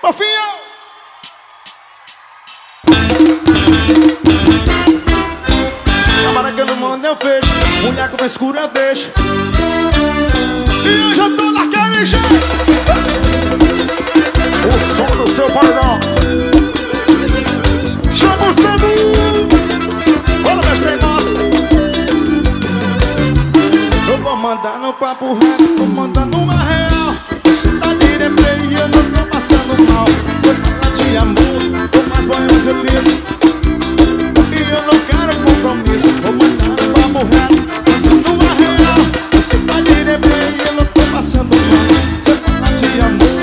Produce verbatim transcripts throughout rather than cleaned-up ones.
Nofinho! Trabalha que eu não mando, eu fecho. Mulher com escura, eu deixo. E hoje eu tô naquele jeito. O som do seu paredão. Chama o Samu. Bora, meus teimosos. Eu vou mandar no papo reto, tô mandando uma real. Você tá de replay e eu não tô passando mal. Você fala de amor, com mais banhos eu ligo. E eu não quero compromisso. Vou mandar no papo reto, mandando uma real. Você tá de replay e eu não tô passando mal. Você fala de amor.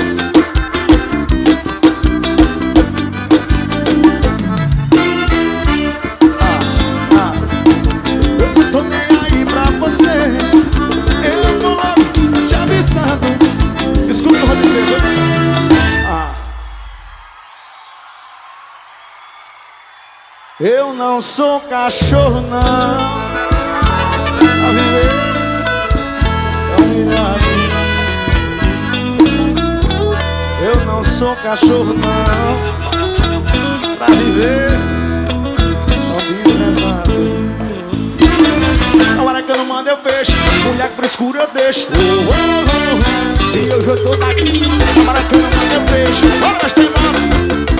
Ah, ah. Eu não tô nem aí pra você. Eu tô logo te avisando. Escuta o que eu vou dizer, viu? Ah. Eu não sou cachorro, não. Pra viver é humilhado. Eu não sou cachorro, não. Pra viver é um desgraçado. Na hora que eu não mando, eu fecho. Mulher com frescura, eu deixo. Oh, oh, oh. E hoje eu tô daqui. Na hora que eu não mando, eu fecho. Bora, nós tem mais.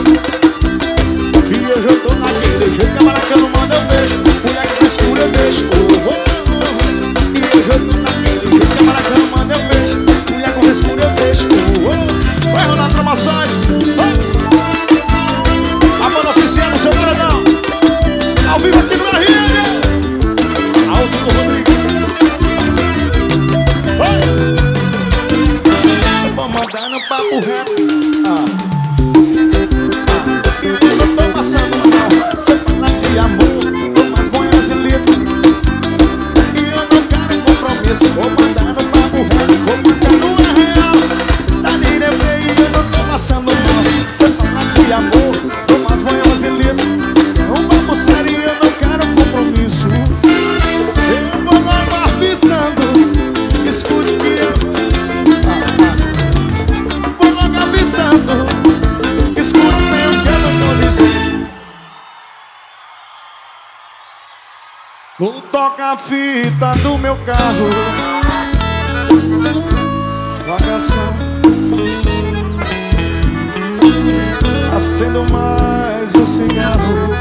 E hoje eu tô naquele jeito. Na hora que eu não mando, eu fecho. Mulher com frescura, eu deixo. Oh, oh, oh. E hoje eu tô naquele jeito. Na hora que eu não mando, eu fecho. Mulher com frescura, eu deixo. Oh, oh. Vai rolar tramações. Oh. A banda oficial no seu paredão. Ao vivo aqui no R N. Ao vivo, Rodrigues. Eu vou mandar no papo reto. Ah. Ah. Eu não tô passando mal. Você fala de amor, tô mais banhos e litro. E eu não quero compromisso. Vou mandar no papo reto, vou mandar no real. Você tá de replay e eu não tô passando mal. Você fala de amor, tô mais banhos e litro. Não vamos sério e eu não quero compromisso. Eu vou logo avisando. Escute o que eu ah, ah. Vou logo avisando. Escute bem o que eu tô dizendo. No toca-fita do meu carro, vagação. Acendo mais um cigarro.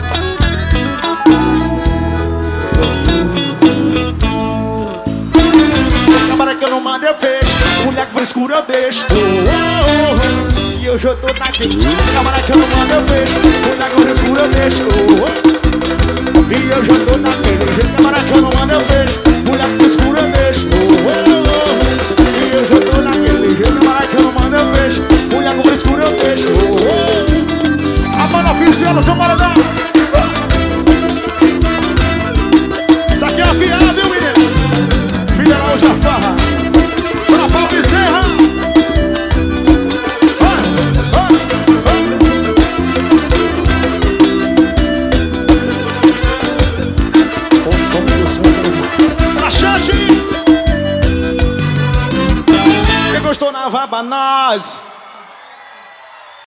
Câmara que eu não mando, eu fecho. Mulher com frescura, eu deixo. Oh, oh, oh. E hoje eu tô daqui. Câmara que eu não mando, eu fecho. Mulher com frescura, eu deixo. Oh, oh. E hoje eu tô naquele jeito. Câmara que eu não mando, eu fecho. Mulher com frescura, eu deixo. Oh, oh, oh. E hoje eu tô naquele jeito. Câmara que eu não mando, eu fecho. Mulher com frescura, eu deixo. Oh, oh. A banda oficial do seu paredão. Isso aqui é afiado, viu, menino? Filha da hoje a farra. Pra pau que serra. O som do centro. Pra Xaxi. Quem gostou na vaba, nós.